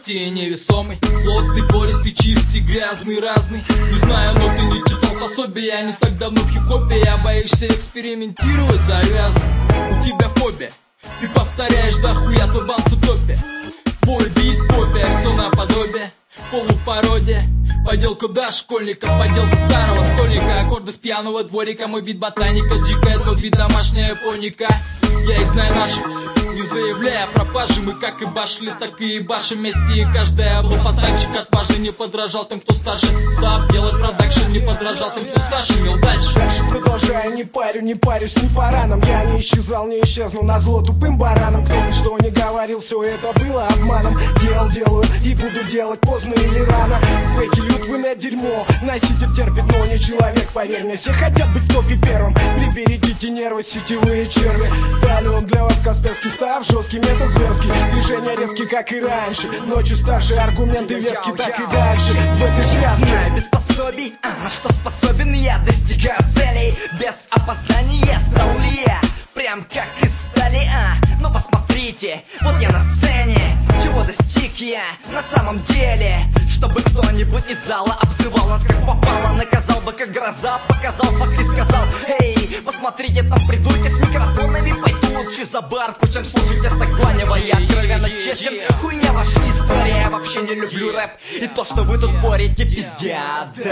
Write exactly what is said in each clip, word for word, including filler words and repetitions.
легкий и невесомый, плотный, пористый, чистый, грязный, разный. Не знаю, но ты не читал пособие, я не так давно в хип-хопе. Я боишься экспериментировать, завязан. У тебя фобия, ты повторяешь дохуя твой банс утопия. Твой бит копия, все наподобие полупародия. Поделка да школьника, поделка старого стольника. Аккорды с пьяного дворика, мой бит ботаника. Дикая, твой бит домашняя поника. Я и знаю наших, не заявляя о пропаже. Мы как и башли, так и ебашим вместе. И каждая был пацанчик отважный, не подражал тем, кто старше. Став делать продакшн, не подражал тем, кто старше. Мил дальше. Дальше продолжаю, не парю, не парюсь, не по ранам. Я не исчезал, не исчезну назло тупым баранам. Кто бы что ни говорил, все это было обманом. Делал, делаю и буду делать поздно или рано. Фейки льют вы на дерьмо, носитель терпит, но не человек, поверь мне. Все хотят быть в топе первым, приберегите нервы, сетевые черви. Далее он для вас Касперский, став жесткий, метод зверский. Движения резкие, как и раньше. Ночью старшие аргументы веские, так и дальше. В этой связке знаю без пособий, а, на что способен я. Достигаю целей без опоздания. Стал ли я прям как из стали, а? Ну посмотрите, вот я на сцене. Чего достиг я на самом деле? Чтобы кто-нибудь из зала обзывал нас как попало, наказал бы как гроза, показал факт и сказал: эй, посмотрите, там придурки с микрофонами. Пойду лучше за барку, чем слушать это кланево. Я откровенно честен, хуйня ваша история. Я вообще не люблю рэп и то, что вы тут порите, пиздят. Да,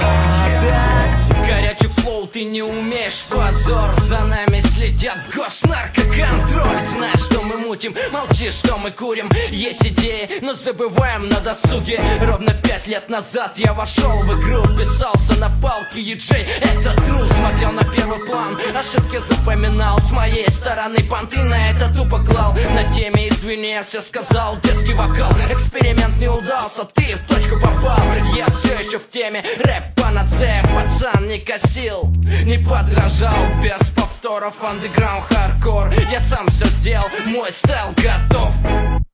да. Горячий флоу, ты не умеешь, позор. За нами следят госнаркоконтроль. Знаешь, что мы мутим, молчи, что мы курим. Есть идеи, но забываем на досуге. Ровно пять лет назад я вошел в игру, вписался на палки, еджей, это true. Смотрел на первый план, ошибки запоминал. С моей стороны понты на это тупо клал. На теме извини, я все сказал, детский вокал. Эксперимент не удался, ты в точку попал. Я все еще в теме, рэп панацея. Пацан не косил, не подражал. Без повторов, андеграунд, хардкор. Я сам все сделал, мой стайл готов.